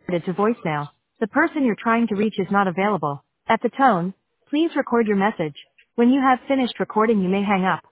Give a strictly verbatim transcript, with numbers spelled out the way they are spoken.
to voicemail. The person you're trying to reach is not available. At the tone, please record your message. When you have finished recording, you may hang up.